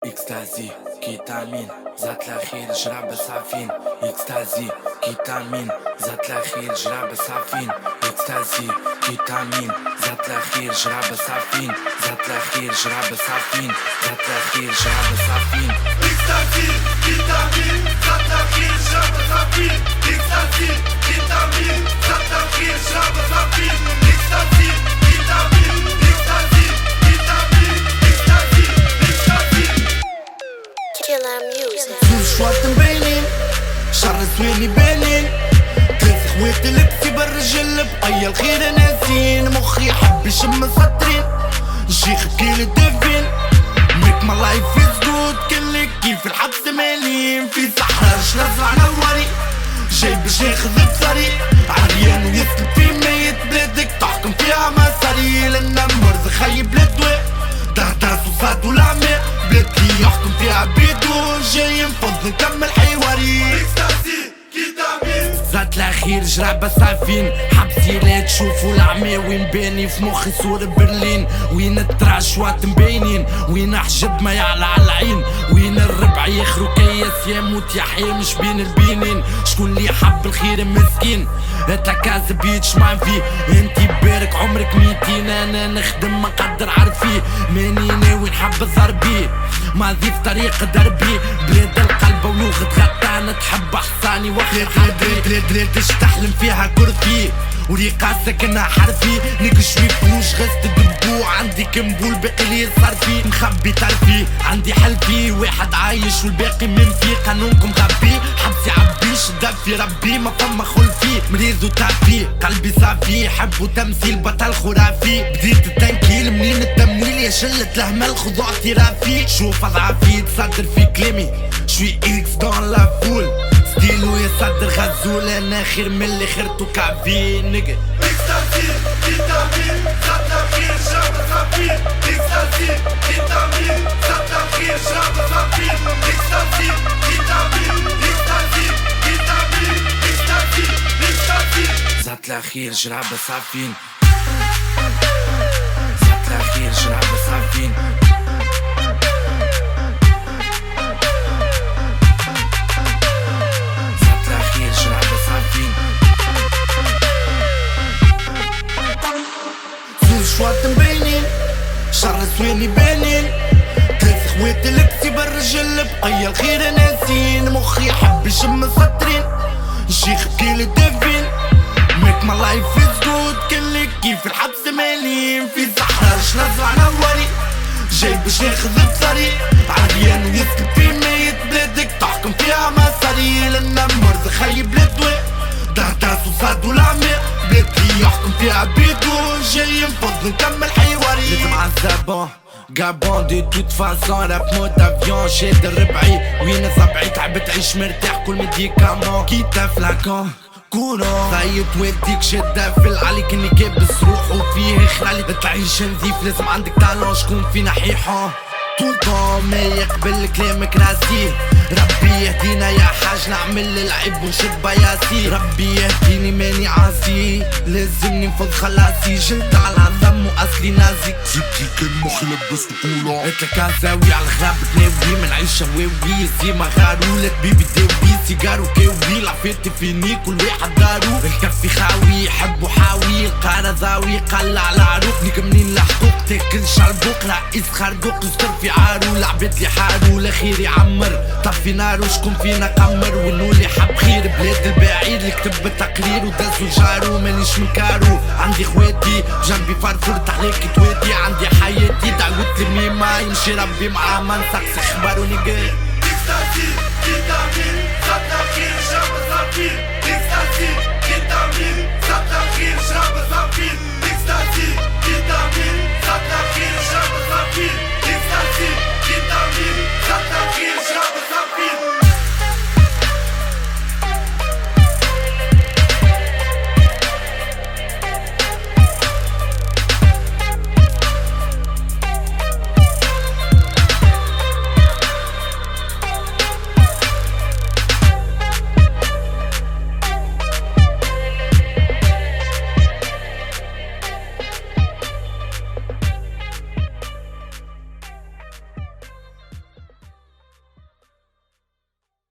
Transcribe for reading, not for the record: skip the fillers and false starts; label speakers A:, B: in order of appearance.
A: اكستازي كيتامين زات الاخير جرى بسعفين. اكستازي كيتامين زات الاخير جرى بسعفين. اكستازي كيتامين زات الاخير جرى بسعفين. زات الاخير جرى بسعفين. زات الاخير جرى بسعفين.
B: اكستازي كيتامين زات الاخير جرى بسعفين. اكستازي كيتامين زات الاخير جرى بسعفين. اكستازي كيتامين اكستازي كيتامين اكستازي اكستازي
C: Killer music.
D: زوج شواط مبينين شر سويني بانين ثلاث خوات لبسي بالرجل بقيا الخير ناسين. مخي حب يشم سطرين الشيخ بكيل الدفين ميك ماي لايف از جود كلك كيف الحبس مالين في صحراء شنز على وري جاي باش ياخذ بصري عريان ويسكن في ميت بلادك تحكم فيها مساري لنا مرض خيب للدواء دهداس وصاد والعماء بلادي يحكم فيها بيدو جاي نفض نكمل حواري.
B: اكستازي كيتامين
D: زات الاخير جرى بسعفين حبسي لا تشوفوا العمى وين باني في مخي صورة برلين وين التراشوات مبينين وين حجب ما يعلى على العين وين الربع يخرو كياس يموت يحيى مش بين البينين. شكون اللي حب الخير مسكين اتلكاز بيتش ما فيه انتي بارك عمرك 200 انا نخدم ما قدر عرفي ماني ناوي نحب ضربي ما ذي في طريق دربي بلاد القلب ولغة غطانة تحب حصاني وقت بلاد تحلم فيها كرفي وريقاسك انها حرفي نكشوي فوش غست دبو عندي كمبول باقي لي صار فيه مخبي طرفي عندي حلفي واحد عايش والباقي من فيه قانونكم غبي حبسي عبي شداب في ربي ما فما خلفي مريض وتعفي قلبي صافي حب وتمثيل بطل خرافي بديت التنكيل منين التمويل يا شلة الهمل خضوع اعترافي شوف اضعافي تصدر في كلامي شوي اكس دون لا فول ستيلو يصدر غزول انا خير من اللي خيرتو كافي نيجا.
B: اكستازي كيتامين زات الاخير جرى بسعفين. اكستازي كيتامين زات الاخير جرى بسعفين. اكستازي كيتامين اكستازي كيتامين اكستازي اكستازي
A: زات الاخير جرى بسعفين. زات الاخير جرى بسعفين. زات الاخير جرى بسعفين.
D: زوج شواط مبينين شر سويني بانين ثلاث خوات لبسي بالرجل بقيا الخير ناسين. مخي حب يشم سطرين الشيخ بكيل الدفين ميك ماي لايف از جود كلك كيف الحبس مالين في صحراء شنز على وري جاي باش ياخذ بصري عريان ويسكن في ميت بلادك تحكم فيها مساري لنا مرض خيب للدواء دهداس وصاد والعماء بلادي يحكم فيها بيدو جاي نفض نكمل حواري. لازم عالزبون Gabon de toute façon rap mode avion شاد الربعي وين صبعي تعبت عيش مرتاح كل ميديكامون كيتا فلاكون كورو خايط وديك شدافل عليك اني كابس روحو فيه خلالي تعيش نزيف لازم عندك تالون شكون فينا حيحون طول طول ما يقبل كلامك راسي ربي يهدينا يا حاج نعمل العيب ونشد بياسي ربي يهديني ماني عاسي لازمني نفض خلاصي جلد على العظم واصلي نازي
B: جبتي كان مخي لبس طولة
D: اتلك عزاوي على الغاب تناوي من عيشة واوي زيما غارولك بيبي داوي سيجارو كاوي العفيتي فيني كل واحد دارو الكفي خاوي حب وحاوي القارة زاوي قل على عروقني منين لحقوق تاكل شربوق رئيس خردوق يستر في عارو العباد لي حارو الاخير يعمر طفي نارو شكون فينا قمر واللي حب خير بلاد البعيد اللي كتب التقرير ودازو جارو مانيش من كارو عندي خواتي جنبي فرفور تحليك تواتي عندي حياتي دعوت الميمة يمشي ربي معاه ما نسقسي اخبارو نيجا.
B: اكستازي كيتامين زات الاخير جرى بسعفين. اكستازي كيتامين زات الاخير جرى بسعفين. اكستازي كيتامين زات الاخير جرى بسعفين. اكستازي كيتامين